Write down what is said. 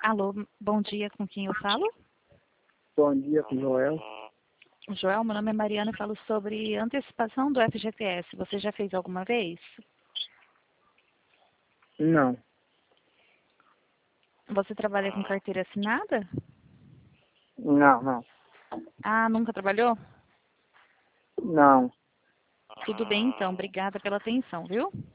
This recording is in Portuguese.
Alô, bom dia, com quem eu falo? Bom dia, com Joel. Joel, meu nome é Mariana e falo sobre antecipação do FGTS. Você já fez alguma vez? Não, Você trabalha com carteira assinada? não. Ah, nunca trabalhou? Não. Tudo bem, então. Obrigada pela atenção, viu?